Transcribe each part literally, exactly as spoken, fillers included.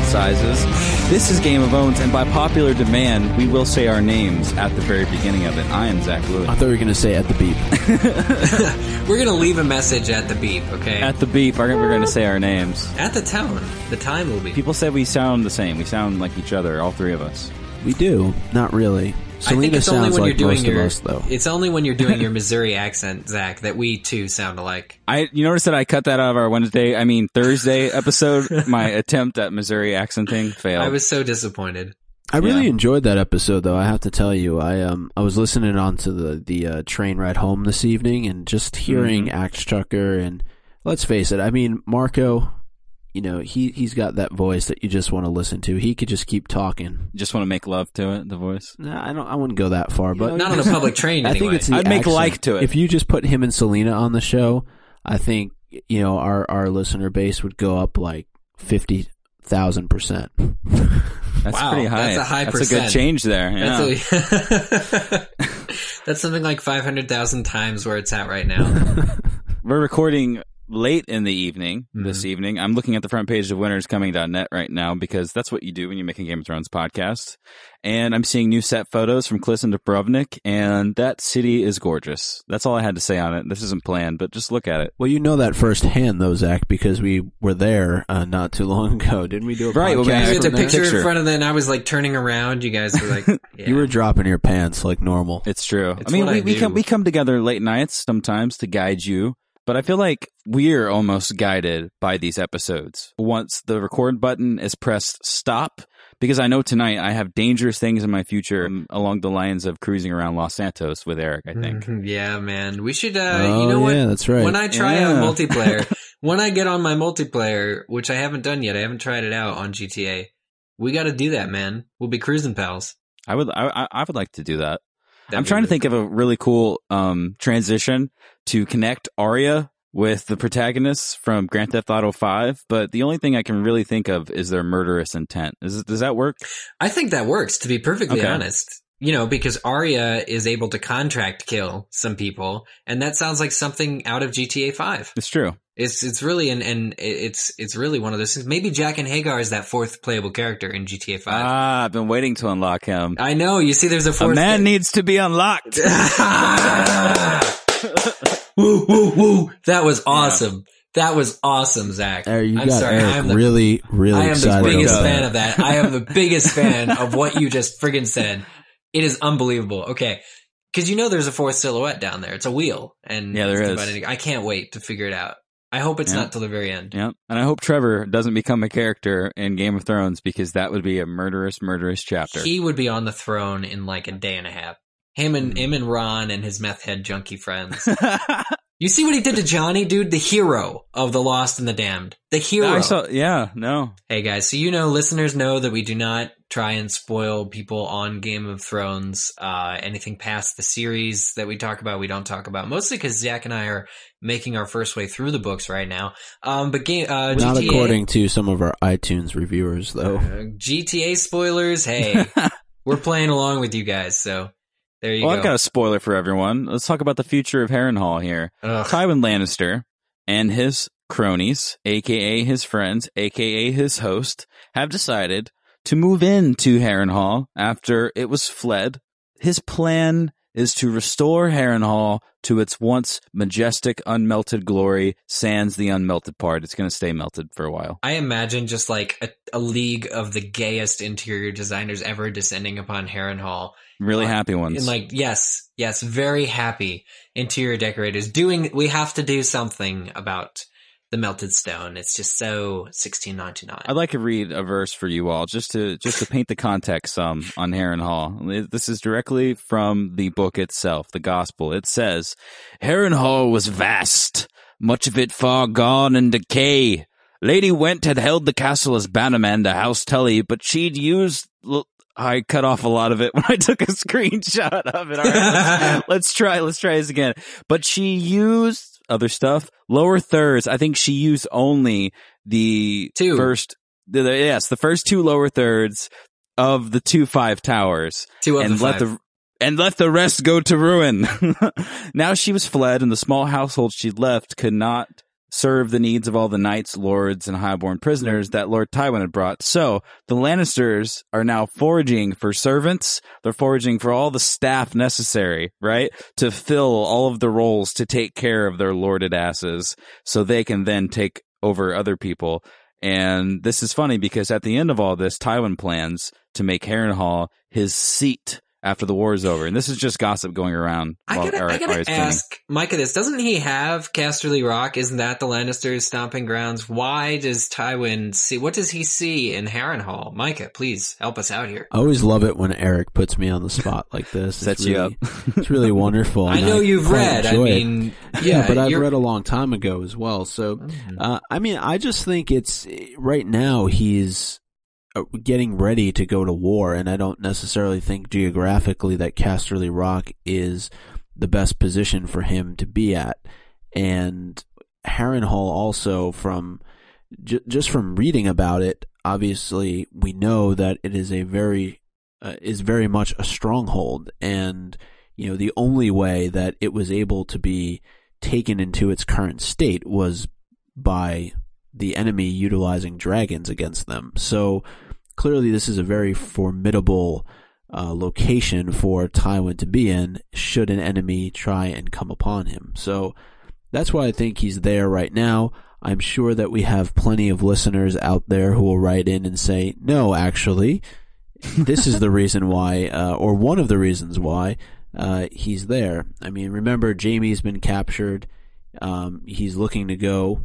sizes. This is Game of Owns, and by popular demand, we will say our names at the very beginning of it. I am Zach Lewis. I thought we were going to say at the beep. We're going to leave a message at the beep, okay? At the beep, we're going to say our names. At the tone. The time will be. People say we sound the same. We sound like each other, all three of us. We do. Not really. Selena I think it's only sounds when like you're doing most your, of us, though. It's only when you're doing your Missouri accent, Zach, that we too sound alike. I, you notice that I cut that out of our Wednesday, I mean Thursday episode. My attempt at Missouri accenting failed. I was so disappointed. I really Yeah. enjoyed that episode, though. I have to tell you, I um I was listening on to the the uh, train ride home this evening, and just hearing Mm-hmm. Axe Chucker, and let's face it, I mean Marco, you know, he he's got that voice that you just want to listen to. He could just keep talking. Just want to make love to it, the voice. No, I don't. I wouldn't go that far, but Not on a public train, I anyway. think it's the I'd make accent. like to it. If you just put him and Selena on the show, I think you know our our listener base would go up like fifty thousand percent. That's Wow, pretty high. that's a high That's percent. a good change there. Yeah. That's, a, that's something like five hundred thousand times where it's at right now. We're recording late in the evening this Mm-hmm. evening. I'm looking at the front page of winners coming dot net right now because that's what you do when you make a Game of Thrones podcast. And I'm seeing new set photos from Kliss and Dubrovnik, and that city is gorgeous. That's all I had to say on it. This isn't planned, but just look at it. Well, you know that firsthand, though, Zach, because we were there uh, not too long ago. Didn't we do a Right, well, podcast? we You had from a the picture, picture. in front of it, and I was like turning around. You guys were like, yeah. You were dropping your pants like normal. It's true. It's I mean, what we, I we do. come we come together late nights sometimes to guide you, but I feel like we're almost guided by these episodes. Once the record button is pressed stop, because I know tonight I have dangerous things in my future um, along the lines of cruising around Los Santos with Eric, I think. Mhm, yeah, man. We should, uh, Oh, you know what? yeah, that's right. When I try Yeah. out multiplayer, when I get on my multiplayer, which I haven't done yet, I haven't tried it out on G T A. We got to do that, man. We'll be cruising pals. I would I, I- I would like to do that. That'd I'm be trying to really think of a really cool um, transition to connect Arya with the protagonists from Grand Theft Auto five, but the only thing I can really think of is their murderous intent. Is, does that work? I think that works, to be perfectly Okay. honest. You know, because Arya is able to contract kill some people, and that sounds like something out of G T A five. It's true. It's it's really and and it's it's really one of those things. Maybe Jack and Hagar is that fourth playable character in G T A five. Ah, I've been waiting to unlock him. I know. You see, there's a A fourth. man needs to be unlocked. Woo woo woo! That was awesome. That was awesome, Zach. Eric, you I'm got sorry. Eric I'm the, really, really I am the excited biggest about fan that. of that. I am the biggest fan of what you just friggin' said. It is unbelievable. Okay. Cause you know there's a fourth silhouette down there. It's a wheel. And Yeah, there it's is. divided- I can't wait to figure it out. I hope it's Yeah. not till the very end. Yeah, and I hope Trevor doesn't become a character in Game of Thrones because that would be a murderous, murderous chapter. He would be on the throne in like a day and a half. Him and Hmm. him and Ron and his meth head junkie friends. You see what he did to Johnny, dude? The hero of The Lost and the Damned. The hero. I saw, yeah, no. Hey guys, so you know, listeners know that we do not try and spoil people on Game of Thrones. Uh, anything past the series that we talk about, we don't talk about. Mostly because Zach and I are making our first way through the books right now. Um, but game, uh, Not G T A, according to some of our iTunes reviewers, though. uh, G T A spoilers. Hey, we're playing along with you guys, so there you Well, go. I've got a spoiler for everyone. Let's talk about the future of Harrenhal here. Ugh. Tywin Lannister and his cronies, aka his friends, aka his host, have decided to move into Harrenhal after it was fled. His plan is to restore Harrenhal to its once majestic, unmelted glory, sans the unmelted part. It's going to stay melted for a while. I imagine just like a, a league of the gayest interior designers ever descending upon Harrenhal. Really Uh, happy ones. And like, yes, yes, very happy interior decorators doing, we have to do something about the melted stone. It's just so sixteen ninety-nine. I'd like to read a verse for you all, just to just to paint the context some on Harrenhal. This is directly from the book itself, the Gospel. It says, Harrenhal was vast, much of it far gone in decay. Lady Went had held the castle as bannerman to House Tully, but she'd used... L- I cut off a lot of it when I took a screenshot of it. All right, let's, let's try. Let's try this again. But she used other stuff. Lower thirds. I think she used only the Two. first. The, the, yes, the first two lower thirds of the two five towers, Two of and the let five. the and let the rest go to ruin. Now she was fled, and the small household she'd left could not serve the needs of all the knights, lords, and highborn prisoners that Lord Tywin had brought. So the Lannisters are now foraging for servants. They're foraging for all the staff necessary, right, to fill all of the roles to take care of their lorded asses so they can then take over other people. And this is funny because at the end of all this, Tywin plans to make Harrenhal his seat after the war is over. And this is just gossip going around. I gotta, I gotta ask Micah this. Doesn't he have Casterly Rock? Isn't that the Lannisters' stomping grounds? Why does Tywin see, what does he see in Harrenhal? Micah, please help us out here. I always love it when Eric puts me on the spot like this. Sets really, you up. It's really wonderful. I know I you've read. I mean, yeah, yeah, but I've you're... read a long time ago as well. So, uh, I mean, I just think it's, right now he's getting ready to go to war, and I don't necessarily think geographically that Casterly Rock is the best position for him to be at. And Harrenhal also, from j- just from reading about it, obviously we know that it is a very uh, is very much a stronghold, and you know the only way that it was able to be taken into its current state was by the enemy utilizing dragons against them. So clearly this is a very formidable uh, location for Tywin to be in should an enemy try and come upon him. So that's why I think he's there right now. I'm sure that we have plenty of listeners out there who will write in and say, no, actually, this is the reason why, uh, or one of the reasons why uh, he's there. I mean, remember, Jaime's been captured. Um, he's looking to go,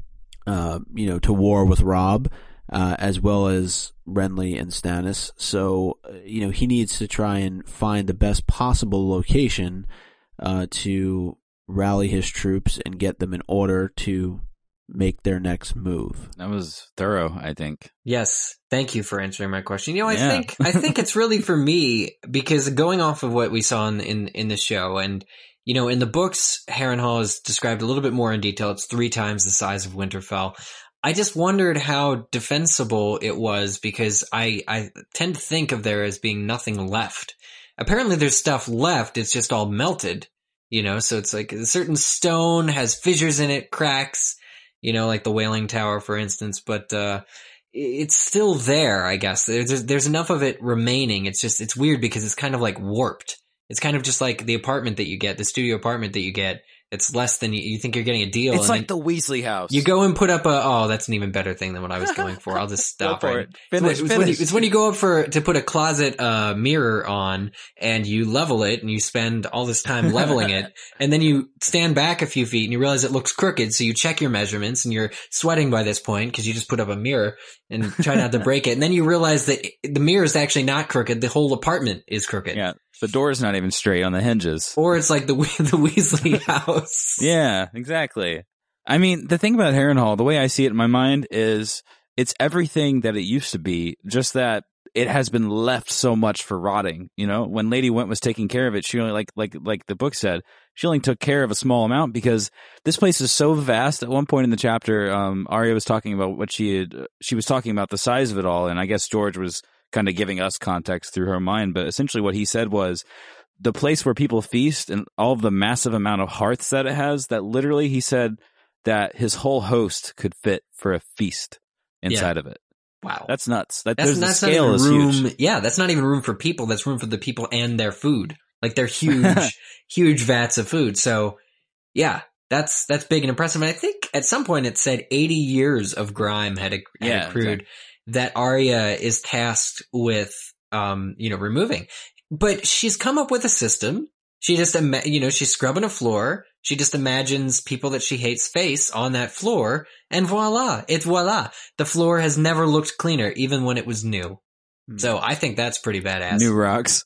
uh, you know, to war with Robb. Uh, as well as Renly and Stannis. So, uh, you know, he needs to try and find the best possible location uh, to rally his troops and get them in order to make their next move. That was thorough, I think. Yes. Thank you for answering my question. You know, I yeah. think I think it's really for me, because going off of what we saw in, in, in the show, and, you know, in the books, Harrenhal is described a little bit more in detail. It's three times the size of Winterfell. I just wondered how defensible it was, because I, I tend to think of there as being nothing left. Apparently there's stuff left, it's just all melted, you know, so it's like a certain stone has fissures in it, cracks, you know, like the Wailing Tower, for instance, but uh it's still there, I guess. There's, there's enough of it remaining. It's just, it's weird because it's kind of like warped. It's kind of just like the apartment that you get, the studio apartment that you get. It's less than you, you think you're getting a deal. It's and like the Weasley house. You go and put up a, oh, that's an even better thing than what I was going for. I'll just stop Go for right. it. Finish, it's, when, finish. it's, when you, it's when you go up for, to put a closet, uh, mirror on, and you level it, and you spend all this time leveling it, and then you stand back a few feet and you realize it looks crooked, so you check your measurements, and you're sweating by this point because you just put up a mirror and try not to break it, and then you realize that the mirror is actually not crooked, the whole apartment is crooked. Yeah. The door's not even straight on the hinges. Or it's like the the Weasley house. Yeah, exactly. I mean, the thing about Harrenhal, the way I see it in my mind is it's everything that it used to be, just that it has been left so much for rotting. You know, when Lady Went was taking care of it, she only, like like like the book said, she only took care of a small amount because this place is so vast. At one point in the chapter, um, Arya was talking about what she had, she was talking about the size of it all, and I guess George was kind of giving us context through her mind, but essentially what he said was the place where people feast and all of the massive amount of hearths that it has, that literally he said that his whole host could fit for a feast inside yeah. of it. Wow. That's nuts. That that's, there's that's the scale not even is room, huge. Yeah, that's not even room for people. That's room for the people and their food. Like they're huge, huge vats of food. So yeah, that's, that's big and impressive. And I think at some point it said eighty years of grime had, had yeah, accrued exactly. that Arya is tasked with, um, you know, removing. But she's come up with a system. She just, ima- you know, she's scrubbing a floor. She just imagines people that she hates face on that floor, and voila, it's voila. The floor has never looked cleaner, even when it was new. So I think that's pretty badass. New rocks.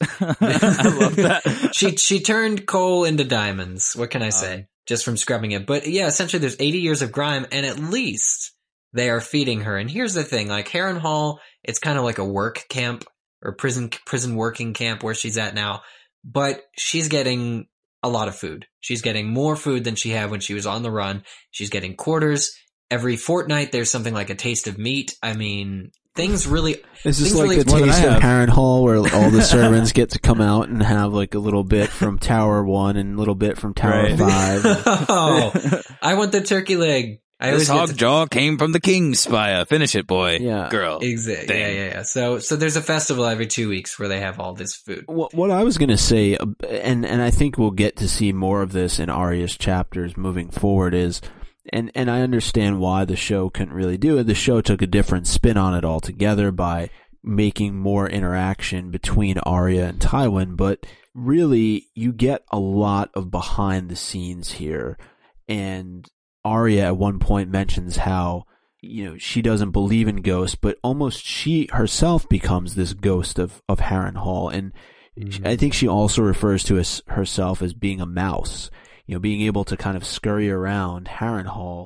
I love that. she she turned coal into diamonds. What can I say? Um, just from scrubbing it. But yeah, essentially there's eighty years of grime, and at least they are feeding her. And here's the thing, like Harrenhal, it's kind of like a work camp or prison prison working camp where she's at now. But she's getting a lot of food. She's getting more food than she had when she was on the run. She's getting quarters. Every fortnight there's something like a taste of meat. I mean, things really... Is this like really, the taste of Harrenhal where all the servants get to come out and have like a little bit from Tower one and a little bit from Tower right. five? Oh, I want the turkey leg. I this hog to... jaw came from the king's spire. Finish it, boy. Yeah. Girl. Exactly. Yeah, yeah, yeah. So, so there's a festival every two weeks where they have all this food. What, what I was going to say, and, and I think we'll get to see more of this in Arya's chapters moving forward is, and, and I understand why the show couldn't really do it. The show took a different spin on it altogether by making more interaction between Arya and Tywin, but really you get a lot of behind the scenes here. And Arya at one point mentions how, you know, she doesn't believe in ghosts, but almost she herself becomes this ghost of, of Harrenhal. And mm-hmm. I think she also refers to as, herself as being a mouse, you know, being able to kind of scurry around Harrenhal.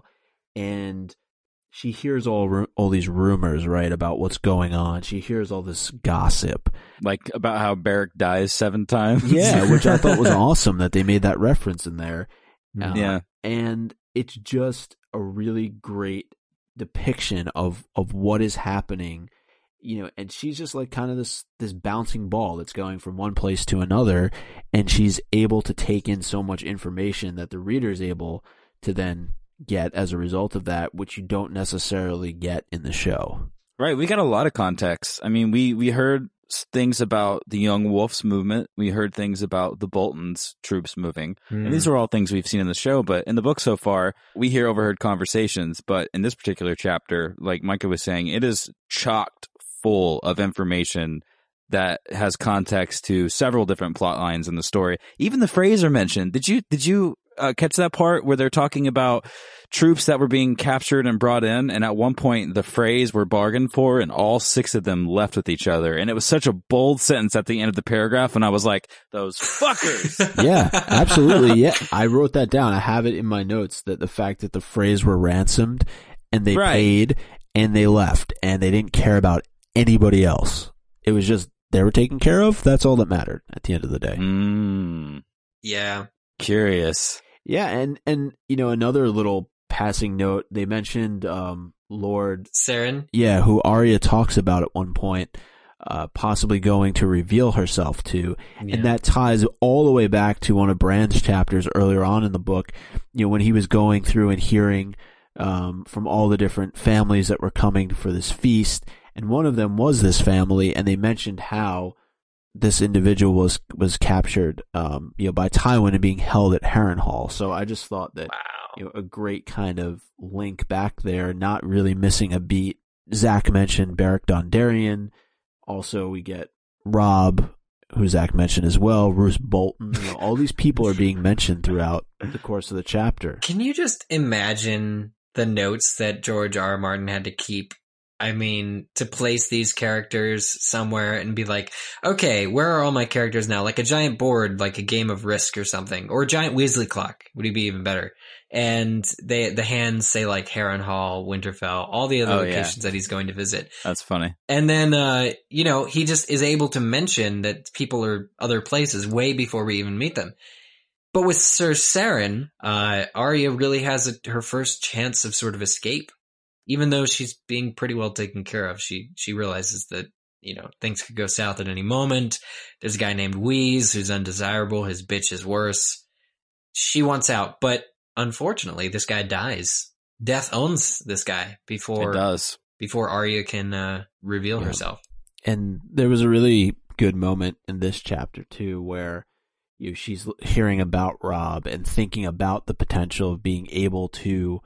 And she hears all all these rumors, right, about what's going on. She hears all this gossip. Like about how Beric dies seven times. Yeah, which I thought was awesome that they made that reference in there. Uh, yeah. And it's just a really great depiction of, of what is happening, you know, and she's just like kind of this, this bouncing ball that's going from one place to another, and she's able to take in so much information that the reader is able to then get as a result of that, which you don't necessarily get in the show. Right. We got a lot of context. I mean, we, we heard things about the Young Wolves movement. We heard things about the Bolton's troops moving. Mm. And these are all things we've seen in the show. But in the book so far, we hear overheard conversations. But in this particular chapter, like Micah was saying, it is chocked full of information that has context to several different plot lines in the story. Even the Freys are mentioned. Did you, did you uh, catch that part where they're talking about troops that were being captured and brought in, and at one point the Freys were bargained for, and all six of them left with each other, and it was such a bold sentence at the end of the paragraph, and I was like, those fuckers. Yeah, absolutely. Yeah, I wrote that down. I have it in my notes that the fact that the Freys were ransomed and they right. paid and they left and they didn't care about anybody else. It was just they were taken care of. That's all that mattered at the end of the day. Mm. Yeah. Curious. Yeah, and and you know, another little passing note, they mentioned um, Lord Saren. Yeah, who Arya talks about at one point, uh, possibly going to reveal herself to. Yeah. And that ties all the way back to one of Bran's chapters earlier on in the book, you know, when he was going through and hearing um, from all the different families that were coming for this feast. And one of them was this family, and they mentioned how this individual was was captured, um, you know, by Tywin and being held at Harrenhal. So I just thought that, wow. you know, a great kind of link back there, not really missing a beat. Zach mentioned Beric Dondarrion. Also, we get Robb, who Zach mentioned as well, Roose Bolton. You know, all these people are being mentioned throughout the course of the chapter. Can you just imagine the notes that George R. R. Martin had to keep? I mean, to place these characters somewhere and be like, okay, where are all my characters now? Like a giant board, like a game of Risk or something, or a giant Weasley clock would be even better. And they, the hands say like Harrenhal, Winterfell, all the other oh, locations yeah. that he's going to visit. That's funny. And then, uh, you know, he just is able to mention that people are other places way before we even meet them. But with Sir Saren, uh, Arya really has a, her first chance of sort of escape. Even though she's being pretty well taken care of, she she realizes that, you know, things could go south at any moment. There's a guy named Wheeze who's undesirable. His bitch is worse. She wants out, but unfortunately, this guy dies. Death owns this guy before it does. before Arya can uh, reveal yeah. herself. And there was a really good moment in this chapter too, where you know, she's hearing about Robb and thinking about the potential of being able to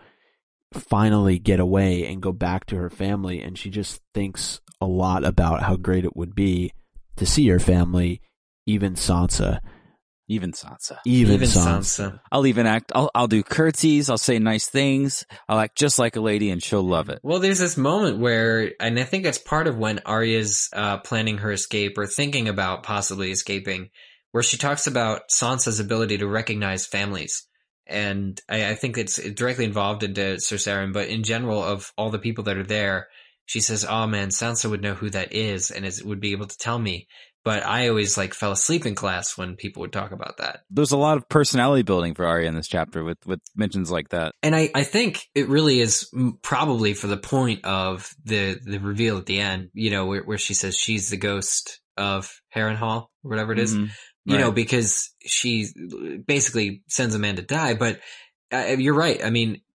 finally get away and go back to her family, and she just thinks a lot about how great it would be to see her family, even Sansa. Even Sansa. Even, even Sansa. Sansa. I'll even act, I'll, I'll do curtsies, I'll say nice things, I'll act just like a lady and she'll love it. Well, there's this moment where, and I think that's part of when Arya's uh, planning her escape or thinking about possibly escaping, where she talks about Sansa's ability to recognize families. And I, I think it's directly involved into Sir Saren, but in general, of all the people that are there, she says, oh man, Sansa would know who that is and is, would be able to tell me. But I always like fell asleep in class when people would talk about that. There's a lot of personality building for Arya in this chapter with, with mentions like that. And I, I think it really is probably for the point of the, the reveal at the end, you know, where, where she says she's the ghost of Harrenhal or whatever it is. Mm-hmm. You right. know, because she basically sends a man to die. But uh, you're right. I mean,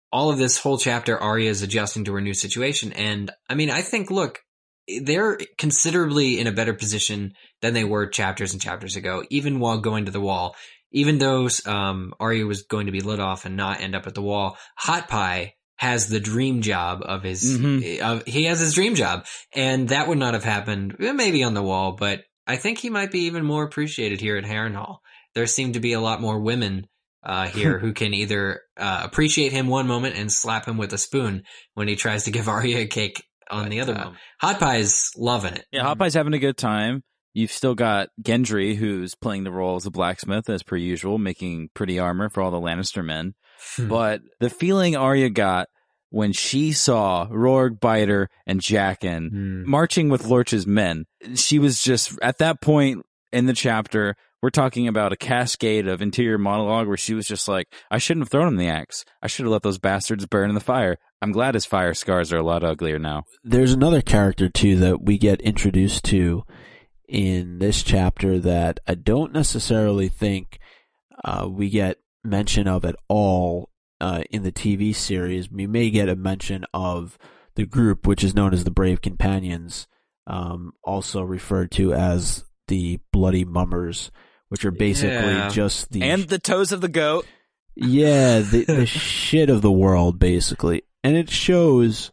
all of this whole chapter, Arya is adjusting to her new situation. And I mean, I think, look, they're considerably in a better position than they were chapters and chapters ago, even while going to the wall. Even though um, Arya was going to be lit off and not end up at the wall, Hot Pie has the dream job of his, mm-hmm. uh, he has his dream job. And that would not have happened maybe on the wall, but I think he might be even more appreciated here at Harrenhal. There seem to be a lot more women uh, here who can either uh, appreciate him one moment and slap him with a spoon when he tries to give Arya a cake on the other moment. Hot Pie's loving it. Yeah, Hot Pie's having a good time. You've still got Gendry, who's playing the role as a blacksmith, as per usual, making pretty armor for all the Lannister men. But the feeling Arya got when she saw Roarg, Biter, and Jaqen mm. marching with Lorch's men, she was just, at that point in the chapter, we're talking about a cascade of interior monologue where she was just like, I shouldn't have thrown him the axe. I should have let those bastards burn in the fire. I'm glad his fire scars are a lot uglier now. There's another character, too, that we get introduced to in this chapter that I don't necessarily think uh, we get mention of at all uh, in the T V series. We may get a mention of the group, which is known as the Brave Companions, um, also referred to as the Bloody Mummers, which are basically yeah. just the... And the toes of the goat. Yeah, the, the shit of the world, basically. And it shows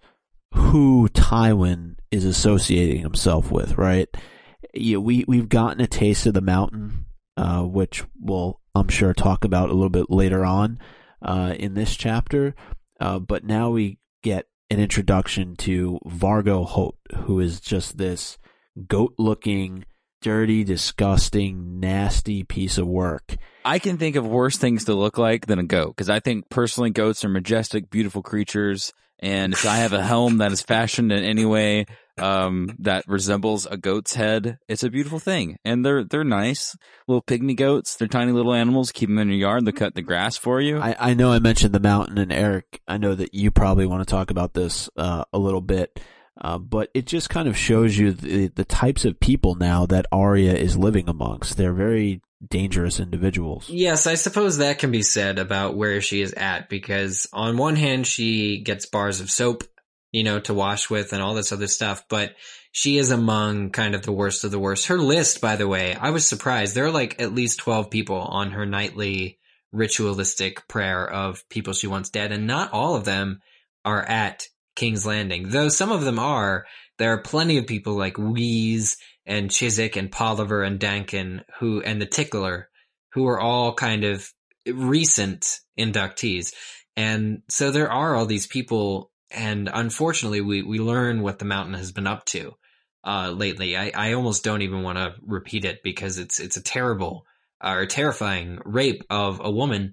who Tywin is associating himself with, right? Yeah, we, we've gotten a taste of the Mountain, uh, which we'll, I'm sure, talk about a little bit later on uh, in this chapter. Uh, but now we get an introduction to Vargo Hoat, who is just this goat-looking, dirty, disgusting, nasty piece of work. I can think of worse things to look like than a goat, because I think personally goats are majestic, beautiful creatures, and if I have a helm that is fashioned in any way um, that resembles a goat's head, it's a beautiful thing. And they're they're nice, little pygmy goats. They're tiny little animals. Keep them in your yard. They cut the grass for you. I, I know I mentioned the Mountain, and Eric, I know that you probably want to talk about this uh, a little bit. Uh, but it just kind of shows you the, the types of people now that Arya is living amongst. They're very dangerous individuals. Yes, I suppose that can be said about where she is at, because on one hand, she gets bars of soap, you know, to wash with and all this other stuff, but she is among kind of the worst of the worst. Her list, by the way, I was surprised. There are like at least twelve people on her nightly ritualistic prayer of people she wants dead, and not all of them are at King's Landing, though some of them are. There are plenty of people like Wheeze and Chiswick and Polliver and Dankin who, and the Tickler, who are all kind of recent inductees. And so there are all these people, and unfortunately we, we learn what the Mountain has been up to uh, lately. I, I almost don't even want to repeat it because it's it's a terrible uh, or terrifying rape of a woman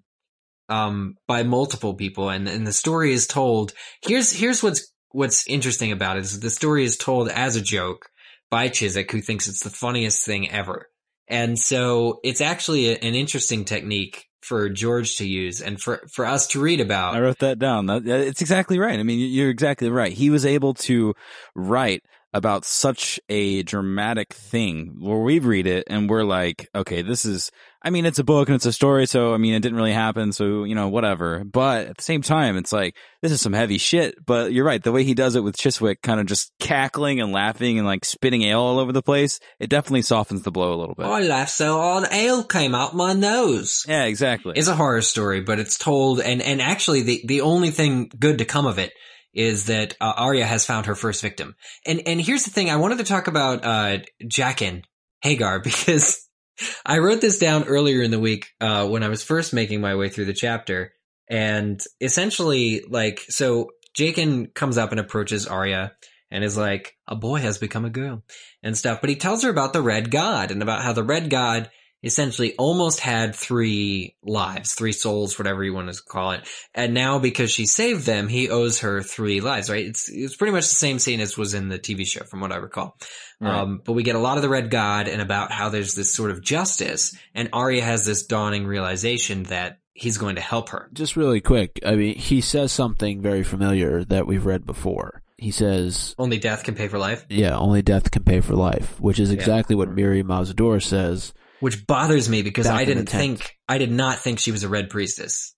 um by multiple people, and and the story is told. Here's here's what's what's interesting about it is the story is told as a joke by Chiswick, who thinks it's the funniest thing ever. And so it's actually a, an interesting technique for George to use and for for us to read about. I wrote that down. That, it's exactly right. I mean, you're exactly right. He was able to write about such a dramatic thing where we read it and we're like, okay, this is, I mean, it's a book and it's a story, so, I mean, it didn't really happen, so, you know, whatever. But at the same time, it's like, this is some heavy shit. But you're right, the way he does it with Chiswick, kind of just cackling and laughing and, like, spitting ale all over the place, it definitely softens the blow a little bit. I laughed so hard, ale came out my nose. Yeah, exactly. It's a horror story, but it's told, and, and actually, the, the only thing good to come of it is that uh, Arya has found her first victim. And and here's the thing, I wanted to talk about uh, Jaqen Hagar, because I wrote this down earlier in the week uh, when I was first making my way through the chapter. And essentially, like, so Jaqen comes up and approaches Arya and is like, a boy has become a girl and stuff. But he tells her about the Red God and about how the Red God essentially almost had three lives, three souls, whatever you want to call it. And now because she saved them, he owes her three lives, right? It's it's pretty much the same scene as was in the T V show, from what I recall. Right. Um, but we get a lot of the Red God and about how there's this sort of justice, and Arya has this dawning realization that he's going to help her. Just really quick, I mean, he says something very familiar that we've read before. He says, only death can pay for life? Yeah, only death can pay for life, which is exactly yeah. what Mirri Maz Duur says. Which bothers me because I didn't think, I did not think she was a Red Priestess.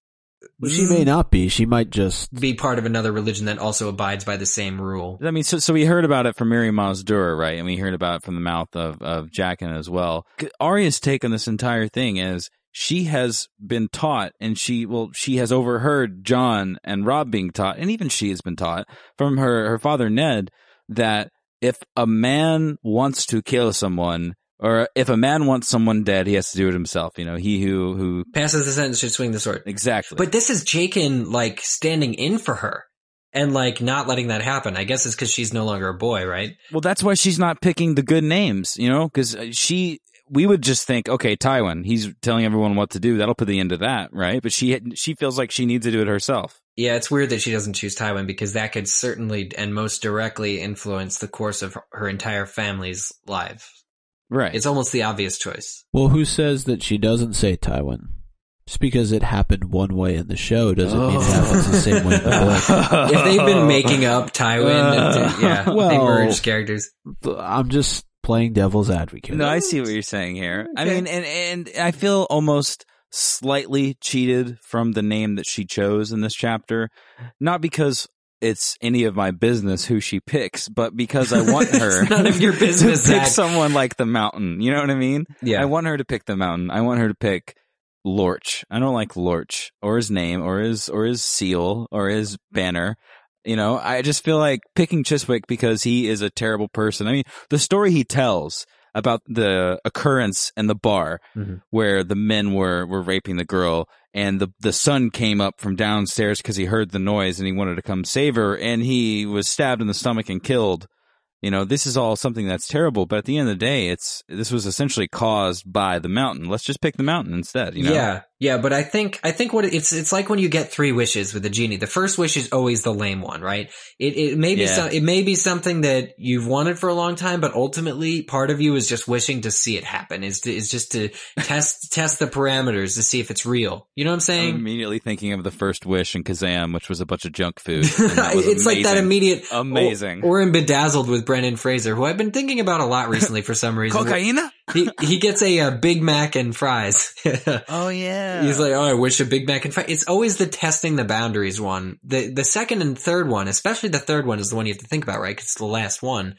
Well, she may not be. She might just be part of another religion that also abides by the same rule. I mean, so so we heard about it from Miri Mazdur, right? And we heard about it from the mouth of, of Jaqen as well. Arya's take on this entire thing is she has been taught, and she, well, she has overheard Jon and Robb being taught, and even she has been taught from her, her father Ned, that if a man wants to kill someone, or if a man wants someone dead, he has to do it himself. You know, he who who passes the sentence should swing the sword. Exactly. But this is Jaqen like standing in for her and like not letting that happen. I guess it's because she's no longer a boy, right? Well, that's why she's not picking the good names. You know, because she, we would just think, okay, Tywin, he's telling everyone what to do. That'll put the end to that, right? But she she feels like she needs to do it herself. Yeah, it's weird that she doesn't choose Tywin because that could certainly and most directly influence the course of her entire family's life. Right. It's almost the obvious choice. Well, who says that she doesn't say Tywin? Just because it happened one way in the show doesn't oh. mean it happens the same way in the book. If they've been making up Tywin, uh, yeah, well, they merged characters. I'm just playing devil's advocate. No, I see what you're saying here. Okay. I mean, and and I feel almost slightly cheated from the name that she chose in this chapter, not because it's any of my business who she picks, but because I want her it's none of your business to pick Zach. someone like the Mountain. You know what I mean? Yeah. I want her to pick the Mountain. I want her to pick Lorch. I don't like Lorch or his name or his or his seal or his banner. You know, I just feel like picking Chiswick because he is a terrible person. I mean, the story he tells about the occurrence in the bar mm-hmm. where the men were, were raping the girl, and the the son came up from downstairs because he heard the noise and he wanted to come save her, and he was stabbed in the stomach and killed. You know, this is all something that's terrible, but at the end of the day, it's this was essentially caused by the Mountain. Let's just pick the Mountain instead, you know? Yeah, yeah, but I think I think what it, it's it's like when you get three wishes with a genie. The first wish is always the lame one, right? It it may be yeah. some, it may be something that you've wanted for a long time, but ultimately part of you is just wishing to see it happen. Is to, is just to test test the parameters to see if it's real. You know what I'm saying? I'm immediately thinking of the first wish in Kazam, which was a bunch of junk food. It's amazing. like that immediate amazing. Or, or in Bedazzled with Brendan Fraser, who I've been thinking about a lot recently for some reason. Cocaine? he he gets a, a Big Mac and fries. Oh yeah. He's like, oh, I wish a Big Mac and fries. It's always the testing the boundaries one. The the second and third one, especially the third one, is the one you have to think about, right? Because it's the last one.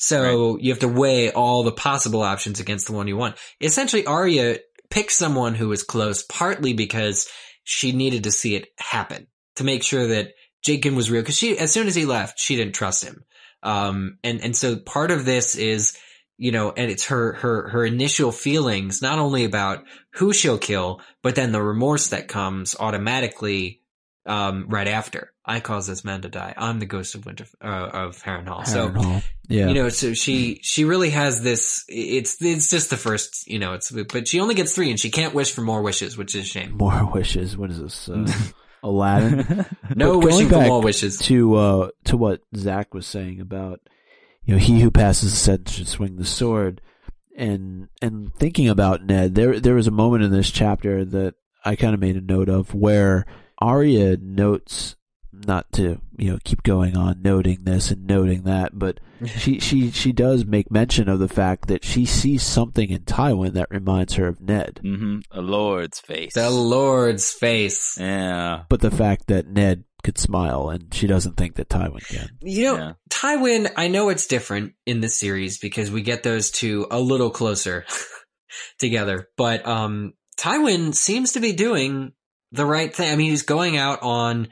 So right. you have to weigh all the possible options against the one you want. Essentially, Arya picked someone who was close, partly because she needed to see it happen to make sure that Jaqen was real. Because she, as soon as he left, she didn't trust him. Um, and and so part of this is, you know, and it's her, her, her initial feelings, not only about who she'll kill, but then the remorse that comes automatically, um, right after. I cause this man to die. I'm the ghost of Winter, uh, of Harrenhal. So, Harrenhal. Yeah. you know, so she, she really has this, it's, it's just the first, you know, it's, but she only gets three and she can't wish for more wishes, which is a shame. More wishes. What is this? Uh, Aladdin? No wishing for more wishes. To, uh, to what Zach was saying about, you know, he who passes the sentence should swing the sword. And and thinking about Ned, there there was a moment in this chapter that I kind of made a note of where Arya notes, not to, you know, keep going on noting this and noting that, but she she she does make mention of the fact that she sees something in Tywin that reminds her of Ned. Mm-hmm. A Lord's face. The Lord's face. Yeah. But the fact that Ned could smile and she doesn't think that Tywin can. You know, yeah. Tywin, I know it's different in the series because we get those two a little closer together, but um, Tywin seems to be doing the right thing. I mean, he's going out on,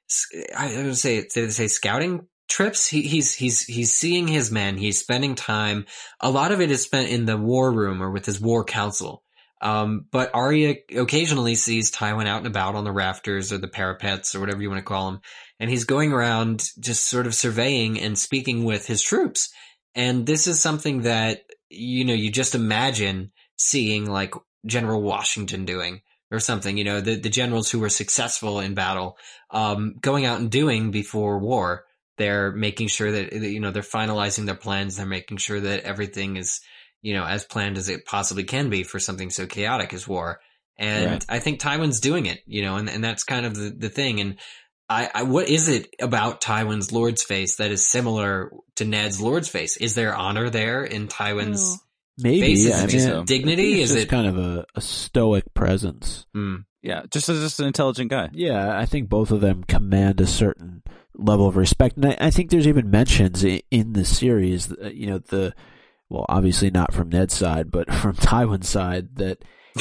I would say, did they say scouting trips? He, he's, he's, he's seeing his men. He's spending time. A lot of it is spent in the war room or with his war council. Um, but Arya occasionally sees Tywin out and about on the rafters or the parapets or whatever you want to call them. And he's going around just sort of surveying and speaking with his troops. And this is something that, you know, you just imagine seeing like General Washington doing or something, you know, the, the generals who were successful in battle, um, going out and doing before war. They're making sure that, you know, they're finalizing their plans. They're making sure that everything is, you know, as planned as it possibly can be for something so chaotic as war. And right. I think Tywin's doing it, you know, and, and that's kind of the, the thing. And I, I, what is it about Tywin's Lord's face that is similar to Ned's Lord's face? Is there honor there in Tywin's well, maybe face? Is I it just mean, dignity? It's is just it kind of a, a stoic presence? Mm. Yeah, just as just an intelligent guy. Yeah, I think both of them command a certain level of respect, and I, I think there's even mentions in, in the series, you know, the well, obviously not from Ned's side, but from Tywin's side, that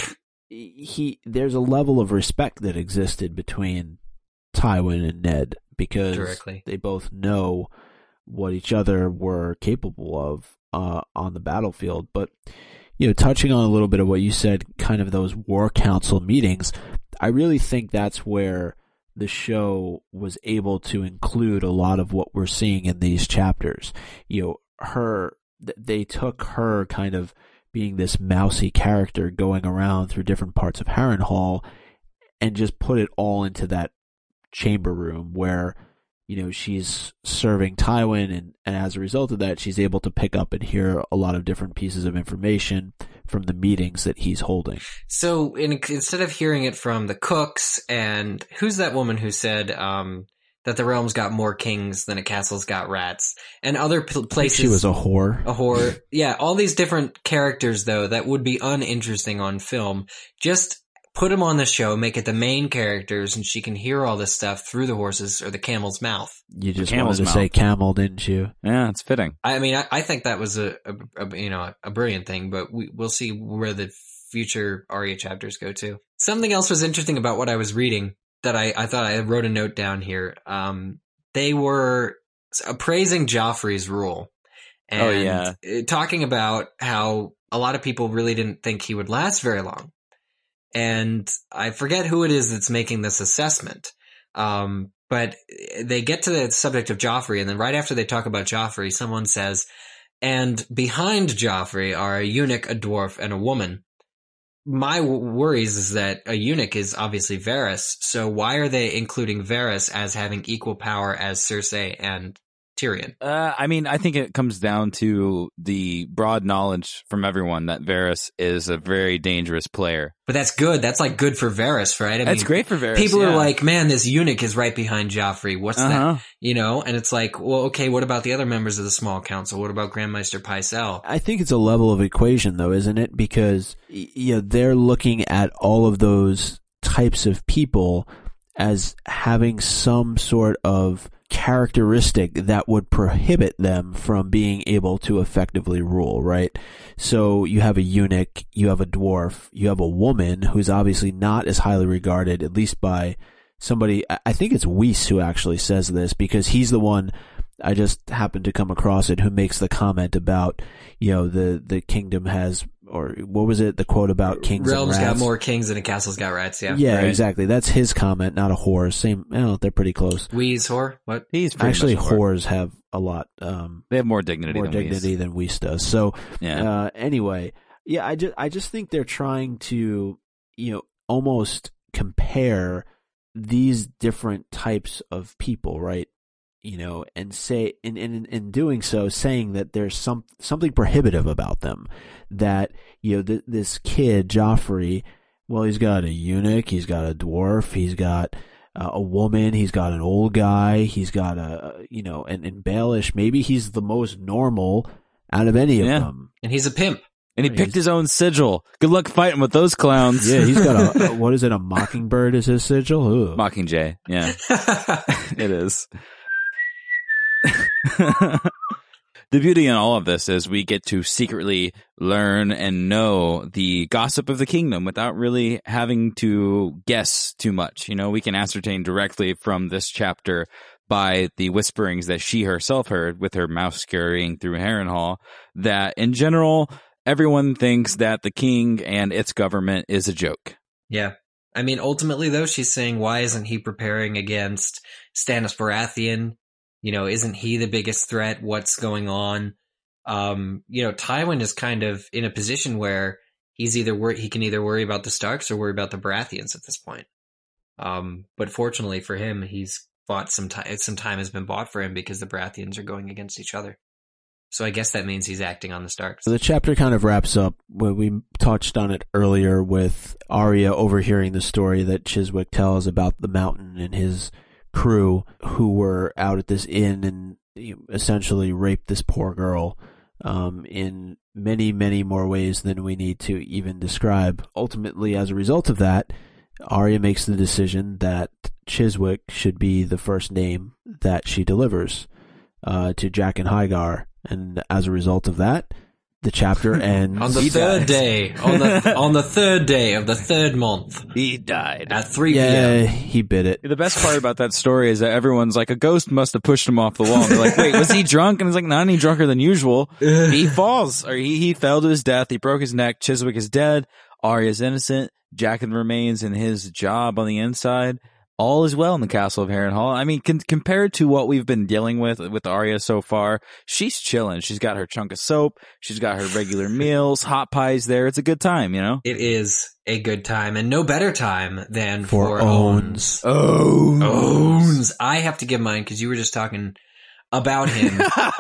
he there's a level of respect that existed between Tywin and Ned because Directly. they both know what each other were capable of uh, on the battlefield. But, you know, touching on a little bit of what you said, kind of those war council meetings, I really think that's where the show was able to include a lot of what we're seeing in these chapters. You know, her, they took her kind of being this mousy character going around through different parts of Harrenhal and just put it all into that chamber room where, you know, she's serving Tywin, and, and as a result of that, she's able to pick up and hear a lot of different pieces of information from the meetings that he's holding. So in, instead of hearing it from the cooks, and who's that woman who said um, that the realm's got more kings than a castle's got rats, and other p- places... She was a whore. A whore. Yeah, all these different characters, though, that would be uninteresting on film. Just put them on the show, make it the main characters, and she can hear all this stuff through the horse's or the camel's mouth. You just wanted to mouth. say camel, didn't you? Yeah, it's fitting. I mean, I, I think that was a, a, a you know a brilliant thing, but we, we'll see where the future Arya chapters go to. Something else was interesting about what I was reading that I, I thought I wrote a note down here. Um, they were appraising Joffrey's rule. And oh, yeah. talking about how a lot of people really didn't think he would last very long. And I forget who it is that's making this assessment. Um, but they get to the subject of Joffrey, and then right after they talk about Joffrey, someone says, and behind Joffrey are a eunuch, a dwarf, and a woman. My w- worries is that a eunuch is obviously Varys, so why are they including Varys as having equal power as Cersei and Tyrion? Uh, I mean, I think it comes down to the broad knowledge from everyone that Varys is a very dangerous player. But that's good. That's like good for Varys, right? I that's mean, great for Varys. People yeah. are like, man, this eunuch is right behind Joffrey. What's uh-huh. that? You know? And it's like, well, okay, what about the other members of the small council? What about Grand Maester Pycelle? I think it's a level of equation, though, isn't it? Because you know, they're looking at all of those types of people as having some sort of characteristic that would prohibit them from being able to effectively rule, right? So you have a eunuch, you have a dwarf, you have a woman who's obviously not as highly regarded, at least by somebody, I think it's Weiss who actually says this, because he's the one, I just happened to come across it, who makes the comment about, you know, the, the kingdom has, or what was it, the quote about kings Realms and rats? got more kings than a castle's got rats, yeah. Yeah, right. exactly. That's his comment, not a whore. Same, oh, they're pretty close. Weiss whore? What? He's Actually, much whores have a lot, um, they have more dignity more than dignity Weiss. than Weiss does. So, yeah. uh, anyway, yeah, I just, I just think they're trying to, you know, almost compare these different types of people, right? You know, and say, in, in, in doing so, saying that there's some, something prohibitive about them. That, you know, th- this kid, Joffrey, well, he's got a eunuch, he's got a dwarf, he's got uh, a woman, he's got an old guy, he's got a, you know, and, and Baelish, maybe he's the most normal out of any of yeah. them. And he's a pimp. And he picked his own sigil. Good luck fighting with those clowns. Yeah, he's got a, what is it, a mockingbird is his sigil? Ooh. Mockingjay, yeah. It is. The beauty in all of this is we get to secretly learn and know the gossip of the kingdom without really having to guess too much. You know, we can ascertain directly from this chapter by the whisperings that she herself heard with her mouse scurrying through Harrenhal that in general, everyone thinks that the king and its government is a joke. Yeah. I mean, ultimately, though, she's saying, why isn't he preparing against Stannis Baratheon? You know, isn't he the biggest threat? What's going on? Um, you know, Tywin is kind of in a position where he's either wor- he can either worry about the Starks or worry about the Baratheons at this point. Um, but fortunately for him, he's bought some time. Some time has been bought for him because the Baratheons are going against each other. So I guess that means he's acting on the Starks. So the chapter kind of wraps up where we touched on it earlier with Arya overhearing the story that Chiswick tells about the Mountain and his crew who were out at this inn and essentially raped this poor girl um, in many, many more ways than we need to even describe. Ultimately, as a result of that, Arya makes the decision that Chiswick should be the first name that she delivers uh, to Jaqen H'ghar, and as a result of that, the chapter ends on the he third dies. day. On the on the third day of the third month, he died at three p.m. Yeah, he bit it. The best part about that story is that everyone's like, a ghost must have pushed him off the wall. And they're like, wait, was he drunk? And he's like, not any drunker than usual. He falls, or he he fell to his death. He broke his neck. Chiswick is dead. Arya's innocent. Jaqen remains in his job on the inside. All is well in the castle of Harrenhal. I mean, con- compared to what we've been dealing with with Arya so far, she's chilling. She's got her chunk of soap. She's got her regular meals, hot pies there. It's a good time, you know? It is a good time, and no better time than for, for Owns. Owns. Owns. I have to give mine because you were just talking about him.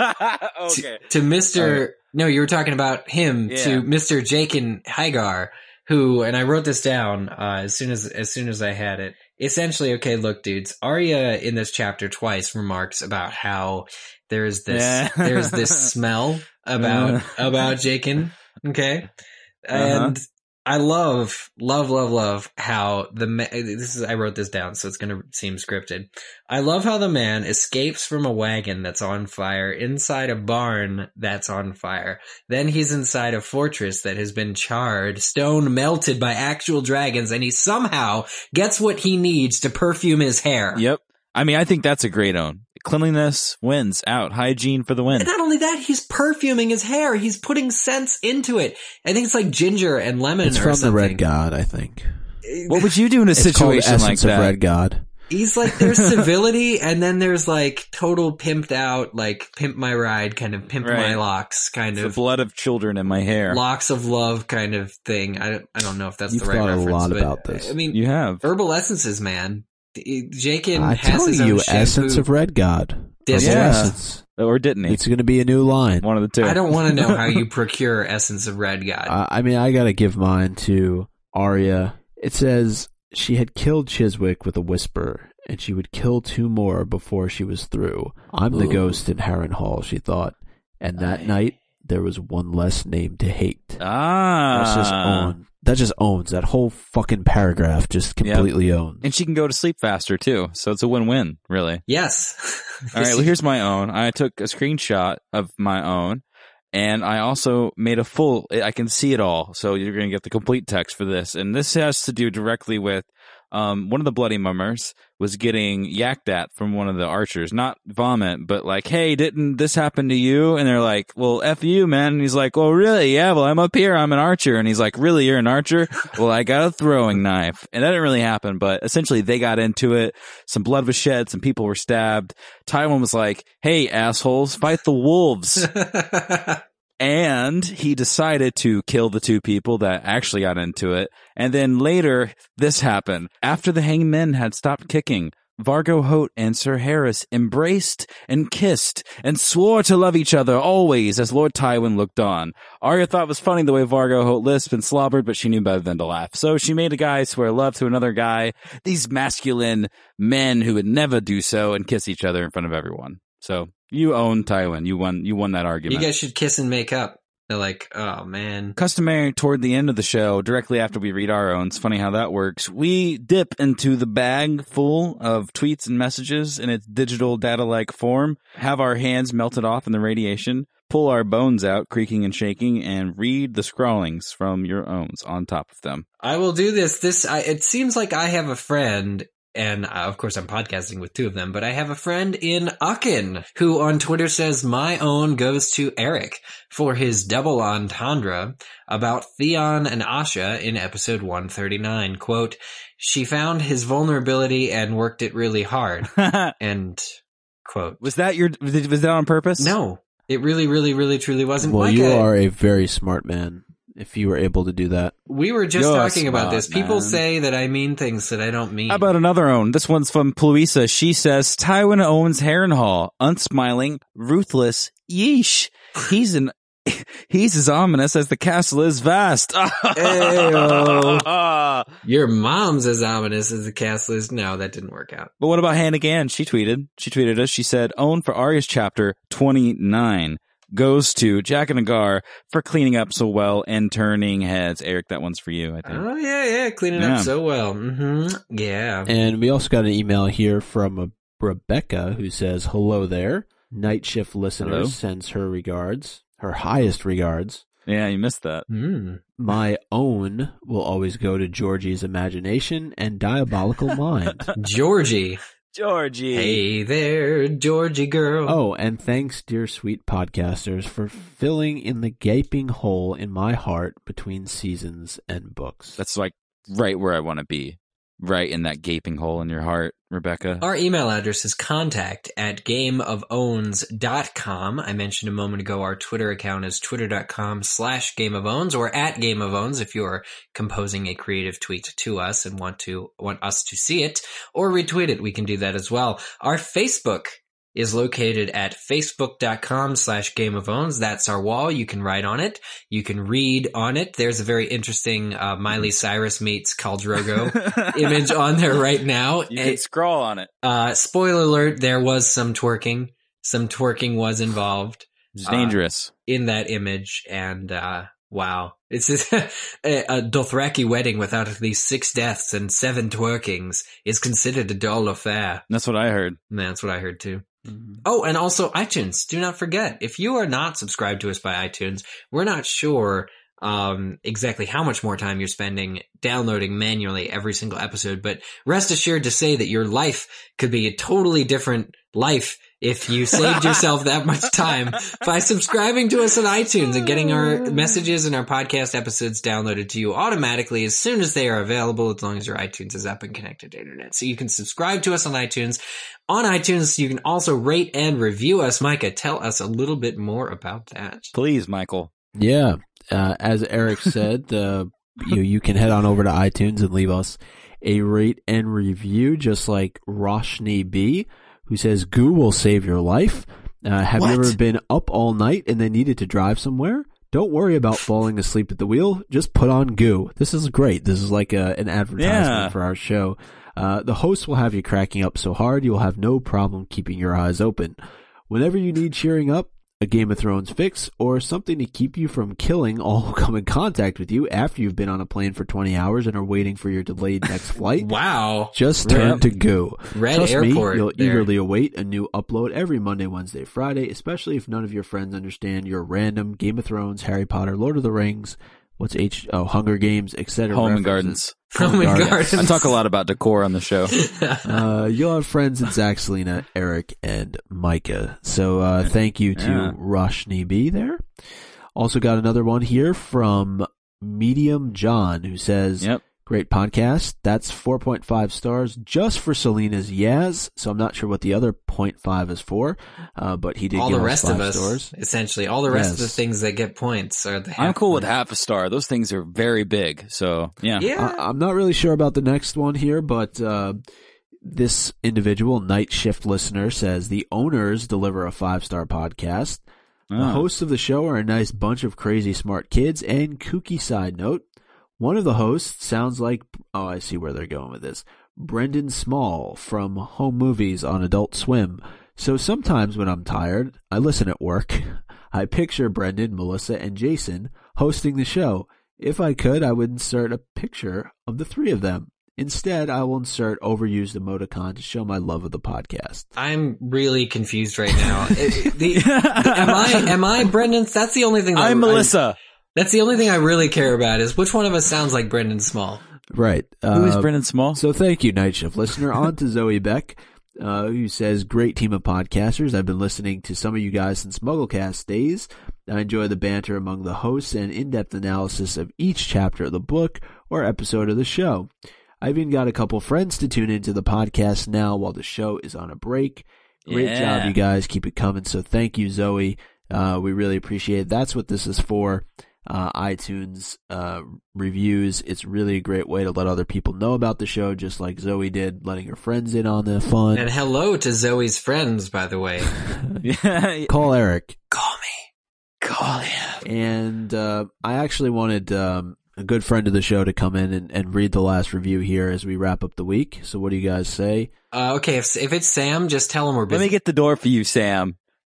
Okay. To, to Mister Right. No, you were talking about him Yeah. to Mister Jaqen H'ghar, who, and I wrote this down uh, as soon as as soon as I had it. Essentially, okay, look, dudes, Arya in this chapter twice remarks about how there's this Yeah. there's this smell about about Jaqen, okay? And uh-huh. I love, love, love, love how the ma- this is I wrote this down, so it's going to seem scripted. I love how the man escapes from a wagon that's on fire inside a barn that's on fire. Then he's inside a fortress that has been charred, stone melted by actual dragons, and he somehow gets what he needs to perfume his hair. Yep. I mean, I think that's a great own. Cleanliness wins out. Hygiene for the win. And not only that, he's perfuming his hair. He's putting scents into it. I think it's like ginger and lemon it's or from something. the Red God, I think. What would you do in a it's situation called like Essence that? Of Red God. He's like, there's civility, and then there's like total pimped out, like pimp my ride, kind of pimp Right. my locks, kind The of blood of children in my hair. locks of love kind of thing. I don't, I don't know if that's You've the right thought reference. a lot but, about this. I mean, You have. herbal essences, man. Jaqen I'm has telling his own you, shampoo. Essence of Red God. Dis- Herbal Yeah. Essence. Or didn't he? It's going to be a new line. One of the two. I don't want to know how you procure Essence of Red God. Uh, I mean, I got to give mine to Arya. It says she had killed Chiswick with a whisper, and she would kill two more before she was through. I'm the Ooh. ghost in Harrenhal, she thought. And that Aye. night, there was one less name to hate. Ah. That's just own. That just owns. That whole fucking paragraph just completely owns. And she can go to sleep faster, too. So it's a win-win, really. Yes. All right, well, here's my own. I took a screenshot of my own, and I also made a full, I can see it all, so you're going to get the complete text for this. And this has to do directly with um, one of the Bloody Mummers was getting yacked at from one of the archers. Not vomit, but like, hey, didn't this happen to you? And they're like, well, F you, man. And he's like, well, really? Yeah, well, I'm up here. I'm an archer. And he's like, really? You're an archer? Well, I got a throwing knife. And that didn't really happen, but essentially they got into it. Some blood was shed. Some people were stabbed. Tywin was like, hey, assholes, fight the wolves. And he decided to kill the two people that actually got into it. And then later, this happened. After the hangmen had stopped kicking, Vargo Hoat and Sir Harris embraced and kissed and swore to love each other always as Lord Tywin looked on. Arya thought it was funny the way Vargo Hoat lisped and slobbered, but she knew better than to laugh. So she made a guy swear love to another guy, these masculine men who would never do so and kiss each other in front of everyone. So you own Tywin. You won. You won that argument. You guys should kiss and make up. They're like, oh man. Customary toward the end of the show, directly after we read our own. It's funny how that works. We dip into the bag full of tweets and messages in its digital data-like form, have our hands melted off in the radiation, pull our bones out, creaking and shaking, and read the scrawlings from your owns on top of them. I will do this. This I, it seems like I have a friend. And uh, of course, I'm podcasting with two of them, but I have a friend in Aachen who on Twitter says my own goes to Eric for his double entendre about Theon and Asha in episode one thirty-nine. Quote, she found his vulnerability and worked it really hard. And quote, Was that your, was that on purpose? no, it really, really, really, truly wasn't. Well, Like you a- are a very smart man if you were able to do that. We were just You're talking about smart, this. People man. say that I mean things that I don't mean. How about another own? This one's from Pluisa. She says, Tywin owns Harrenhal. Unsmiling, ruthless, yeesh. He's an, he's as ominous as the castle is vast. Ayo. Your mom's as ominous as the castle is. No, that didn't work out. But what about Hannah Gann? She tweeted. She tweeted us. She said, own for Arya's chapter twenty-nine. goes to Jack and Agar for cleaning up so well and turning heads. Eric, that one's for you, I think. Oh, yeah, yeah. Cleaning Yeah. up so well. Mm-hmm. Yeah. And we also got an email here from uh, Rebecca who says, hello there. Night Shift listeners Hello. sends her regards, her highest regards. Yeah, you missed that. Mm. My own will always go to Georgie's imagination and diabolical mind. Georgie. Georgie. Hey there, Georgie girl. Oh, and thanks, dear sweet podcasters, for filling in the gaping hole in my heart between seasons and books. That's like right where I want to be. Right in that gaping hole in your heart, Rebecca. Our email address is contact at gameofowns dot com. I mentioned a moment ago our Twitter account is twitter.com slash gameofowns or at gameofowns if you're composing a creative tweet to us and want to want us to see it or retweet it. We can do that as well. Our Facebook is located at facebook.com slash gameofowns. That's our wall. You can write on it. You can read on it. There's a very interesting uh, Miley Cyrus meets Khal Drogo image on there right now. You And- can scroll on it. Uh, spoiler alert, there was some twerking. Some twerking was involved It's dangerous. in that image, and uh, wow. It's a, a Dothraki wedding without at least six deaths and seven twerkings is considered a dull affair. That's what I heard. And that's what I heard too. Mm-hmm. Oh, and also iTunes. Do not forget, if you are not subscribed to us by iTunes, we're not sure um, exactly how much more time you're spending downloading manually every single episode, but rest assured to say that your life could be a totally different life if you saved yourself that much time by subscribing to us on iTunes and getting our messages and our podcast episodes downloaded to you automatically as soon as they are available, as long as your iTunes is up and connected to internet. So you can subscribe to us on iTunes. On iTunes, you can also rate and review us. Micah, tell us a little bit more about that. Please, Michael. Yeah, uh, as Eric said, uh, you you can head on over to iTunes and leave us a rate and review, just like Roshni B, who says, Goo will save your life. Uh, have What? you ever been up all night and then needed to drive somewhere? Don't worry about falling asleep at the wheel. Just put on Goo. This is great. This is like a, an advertisement Yeah. for our show. Uh, the host will have you cracking up so hard you will have no problem keeping your eyes open. Whenever you need cheering up, a Game of Thrones fix, or something to keep you from killing all who come in contact with you after you've been on a plane for twenty hours and are waiting for your delayed next flight, Wow. just turn Red- to Goo. Red Trust Airport. me, you'll there. eagerly await a new upload every Monday, Wednesday, Friday, especially if none of your friends understand your random Game of Thrones, Harry Potter, Lord of the Rings, what's H, oh, Hunger Games, et cetera. Home and references. Gardens. Home and Gardens. I talk a lot about decor on the show. Uh, you'll have friends in Zach, Selena, Eric, and Micah. So uh, thank you to Yeah. Roshni B there. Also got another one here from Medium John, who says, Yep. great podcast. That's four point five stars just for Selena's Yaz. So I'm not sure what the other point five is for, uh, but he did all give the us rest five of us, stars. essentially, all the rest of the Yes. things that get points are the. I'm half cool with point. half a star. Those things are very big. So, yeah. Yeah, I, I'm not really sure about the next one here, but uh, this individual, Night Shift listener, says the owners deliver a five-star podcast. The Oh. hosts of the show are a nice bunch of crazy smart kids. And kooky side note, one of the hosts sounds like, oh, I see where they're going with this, Brendan Small from Home Movies on Adult Swim. So sometimes when I'm tired, I listen at work. I picture Brendan, Melissa, and Jason hosting the show. If I could, I would insert a picture of the three of them. Instead, I will insert overused emoticon to show my love of the podcast. I'm really confused right now. It- the- am I? Am I Brendan? That's the only thing. That I'm I- Melissa. that's the only thing I really care about is which one of us sounds like Brendan Small. Right. Who is uh, Brendan Small? So thank you, Night Shift listener. On to Zoe Beck, uh, who says, great team of podcasters. I've been listening to some of you guys since MuggleCast days. I enjoy the banter among the hosts and in-depth analysis of each chapter of the book or episode of the show. I've even got a couple friends to tune into the podcast now while the show is on a break. Great Yeah. job, you guys. Keep it coming. So thank you, Zoe. Uh, we really appreciate it. That's what this is for. Uh, iTunes uh, reviews. It's really a great way to let other people know about the show, just like Zoe did, letting her friends in on the fun. And hello to Zoe's friends, by the way. Yeah. Call Eric. Call me. Call him. And uh, I actually wanted um, a good friend of the show to come in and, and read the last review here as we wrap up the week. So what do you guys say? Uh, okay, if if it's Sam, just tell him we're Let busy. me get the door for you, Sam.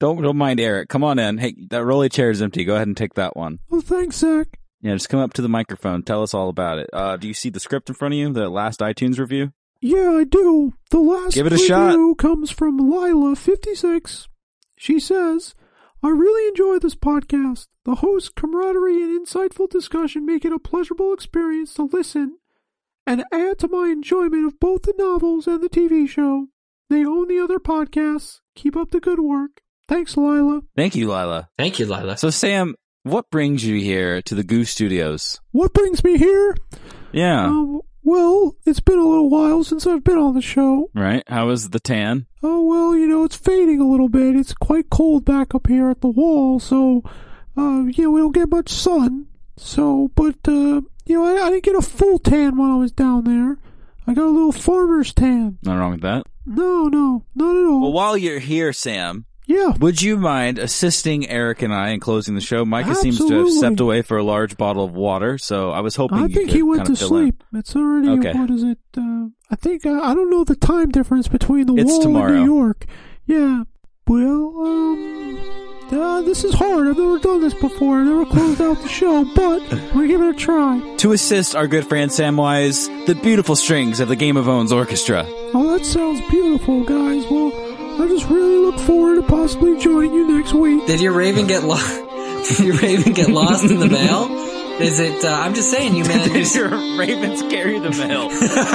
Don't don't mind Eric. Come on in. Hey, that rolly chair is empty. Go ahead and take that one. Well, thanks, Zach. Yeah, just come up to the microphone. Tell us all about it. Uh, do you see the script in front of you? The last iTunes review? Yeah, I do. The last Give it a review shot. comes from Lila fifty-six. She says, I really enjoy this podcast. The host's camaraderie and insightful discussion make it a pleasurable experience to listen and add to my enjoyment of both the novels and the T V show. They own the other podcasts. Keep up the good work. Thanks, Lila. Thank you, Lila. Thank you, Lila. So, Sam, what brings you here to the Goose Studios? What brings me here? Yeah. Um, well, it's been a little while since I've been on the show. Right. How is the tan? Oh, well, you know, it's fading a little bit. It's quite cold back up here at the wall, so, uh, yeah, we don't get much sun. So, but, uh, you know, I, I didn't get a full tan when I was down there. I got a little farmer's tan. Nothing wrong with that. No, no, not at all. Well, while you're here, Sam, yeah. would you mind assisting Eric and I in closing the show? Micah seems to have Absolutely. stepped away for a large bottle of water, so I was hoping I you think could he went kind to of fill in. sleep. It's already, Okay. what is it? Uh, I think, uh, I don't know the time difference between the It's wall tomorrow. and New York. Yeah. Well, um, uh, this is hard. I've never done this before. I never closed out the show, but we're going to give it a try. To assist our good friend Samwise, the beautiful strings of the Game of Owns Orchestra. Oh, that sounds beautiful, guys. Well, I just really look forward to possibly joining you next week. Did your raven get lost? Did your raven get lost in the mail? Is it? Uh, I'm just saying, you man. Did your ravens carry the mail?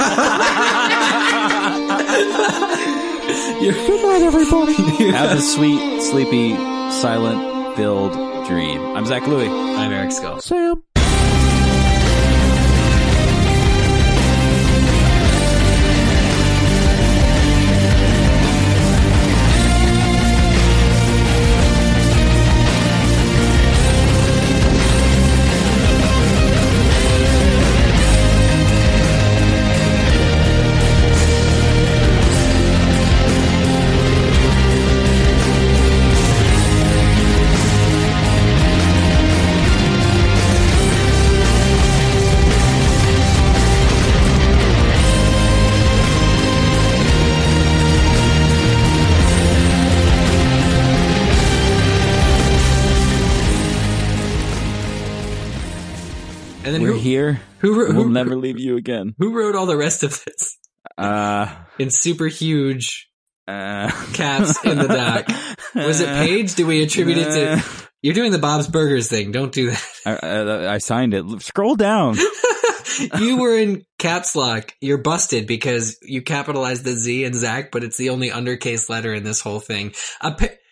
Good night, everybody. Have a sweet, sleepy, silent-filled dream. I'm Zach Louie. I'm Eric Skull. Sam. And then We're who, here. who, who, We'll who, never leave you again. who wrote all the rest of this Uh, in super huge uh, caps in the doc? Was it Paige? Do we attribute it to? You're doing the Bob's Burgers thing. Don't do that. I, I, I signed it. Scroll down. You were in caps lock. You're busted because you capitalized the Z in Zach, but it's the only undercase letter in this whole thing. A pa-